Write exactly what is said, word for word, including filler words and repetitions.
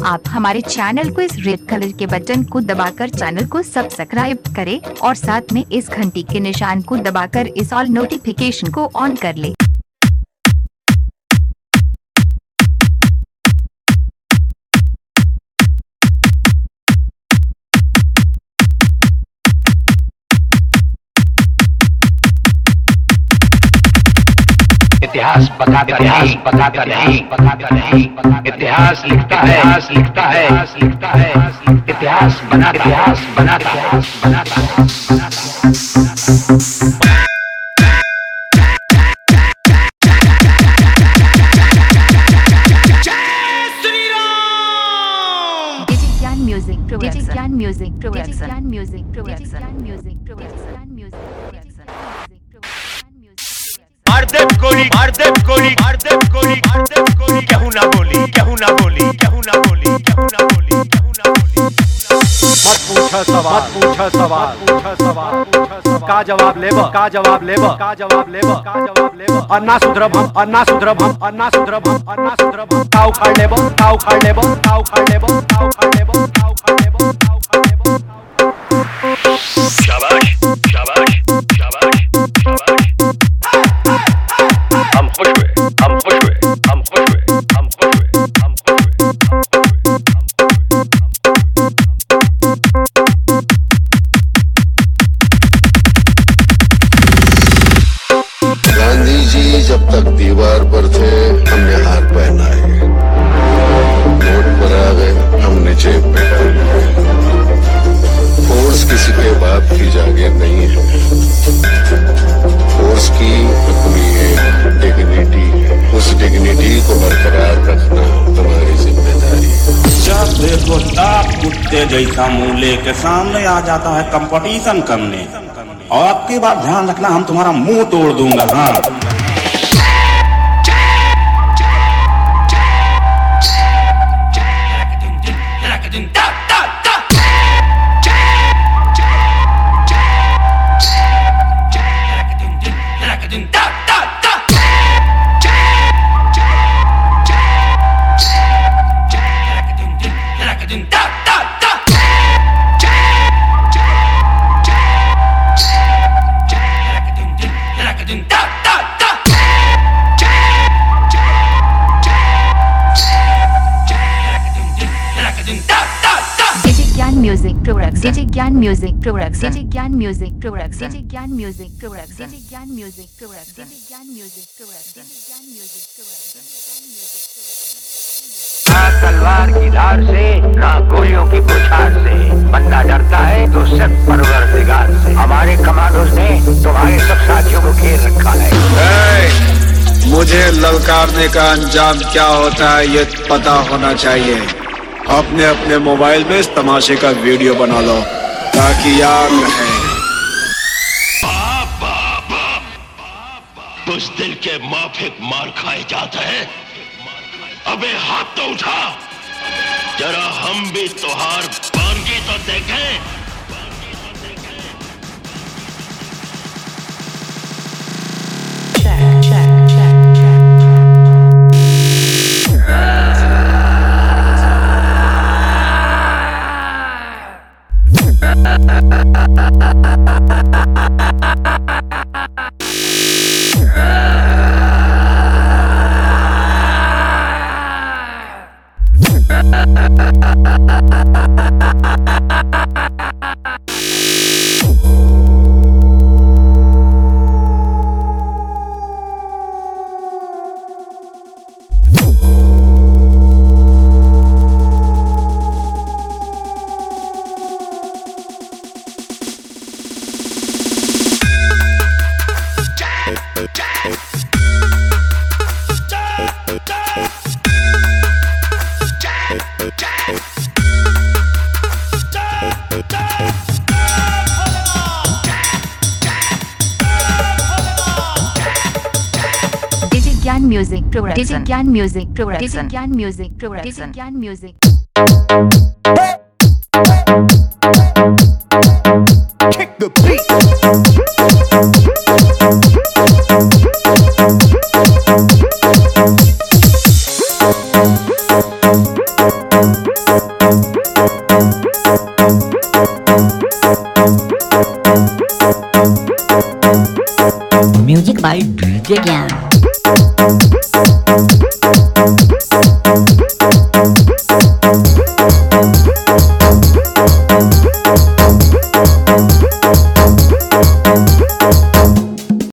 आप हमारे चैनल को इस रेड कलर के बटन को दबाकर चैनल को सब्सक्राइब करें और साथ में इस घंटी के निशान को दबाकर इस ऑल नोटिफिकेशन को ऑन कर लें। इतिहास बताता नहीं, बताता नहीं, बताता नहीं, इतिहास लिखता है, इतिहास लिखता है, इतिहास लिखता है, इतिहास बनाता, इतिहास बनाता, बनाता, बनाता। डिजिज्ञान म्यूजिक प्रोडक्शन, डिजिज्ञान म्यूजिक प्रोडक्शन, डिजिज्ञान म्यूजिक प्रोडक्शन, डिजिज्ञान म्यूजिक प्रोडक्शन, म्यूजिक प्रोडक्शन। मारदेव गोली, मारदेव गोली, मारदेव गोली, मारदेव गोली, कहूँ ना बोली, कहूँ ना बोली, कहूँ ना बोली, कहूँ ना बोली, कहूँ ना बोली। मत पूछा सवाल, मत पूछा सवाल, पूछा सवाल, पूछा सवाल, का जवाब लेब, का जवाब लेब, का जवाब लेब, का जवाब लेब। अन्ना सुधरब हम, अन्ना सुधरब हम, अन्ना सुधरब हम, अन्ना सुधरब हम। ताऊ खाड़ लेब, ताऊ खाड़ लेब, ताऊ खाड़ लेब, ताऊ खाड़ लेब, ताऊ खाड़ लेब, ताऊ खाड़ लेब। शाबाश, शाबाश, शाबाश, शाबाश। हम खुश हुए, हम खुश हुए, हम खुश हुए, हम खुश हुए, हम खुश हुए, हम खुश हुए, हम खुश हुए। गांधी जी जब तक दीवार पर थे हमने हार पहनाए, नोट पर आ गए हमने जेब में डाले। फोर्स किसी के बाप की जागीर नहीं है, फोर्स की अपनी एक डिग्निटी है, उस डिग्निटी को बरकरार रखना तुम्हारी जिम्मेदारी है। जब देखो ताक कुत्ते जैसा मुंह लेके सामने आ जाता है कंपटीशन करने, और आपकी बात ध्यान रखना, हम तुम्हारा मुंह तोड़ दूंगा। हाँ, म्यूजिक प्रोडक्शन, डिजिज्ञान म्यूजिक प्रोडक्शन, डिजिज्ञान म्यूजिक प्रोडक्शन, डिजिज्ञान म्यूजिक प्रोडक्शन, डिजिज्ञान म्यूजिक प्रोडक्शन, डिजिज्ञान म्यूजिक प्रोडक्शन, डिजिज्ञान म्यूजिक प्रोडक्शन। ना तलवार की धार से, ना गोलियों की बौछार से, बंदा डरता है तो सिर्फ परवरदिगार से। हमारे कमांडोज ने तुम्हारे सब साथियों को घेर रखा है। hey, मुझे ललकारने का अंजाम क्या होता है ये पता होना चाहिए। अपने अपने मोबाइल में इस तमाशे का वीडियो बना लो ताकि याद रहे। बुज़दिल के माफिक मार खाए जाते हैं, अबे हाथ तो उठा, जरा हम भी तोहार बानगी तो देखें। डिजिज्ञान म्यूजिक प्रोडक्शन, डिजिज्ञान म्यूजिक प्रोडक्शन, डिजिज्ञान म्यूजिक प्रोडक्शन, डिजिज्ञान music. Kick the beat. Dig in.